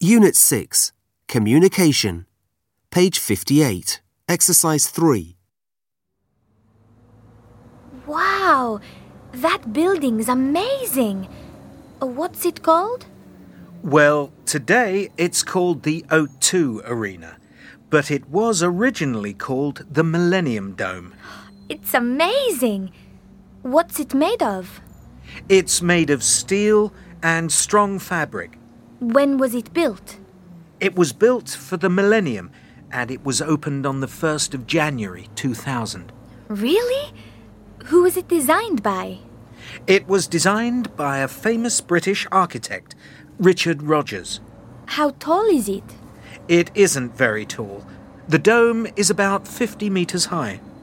Unit 6, Communication. Page 58, Exercise 3. Wow! That building's amazing! What's it called? Well, today it's called the O2 Arena, but it was originally called the Millennium Dome. It's amazing! What's it made of? It's made of steel and strong fabric. When was it built? It was built for the millennium, and it was opened on the 1st of January 2000. Really? Who was it designed by? It was designed by a famous British architect, Richard Rogers. How tall is it? It isn't very tall. The dome is about 50 meters high.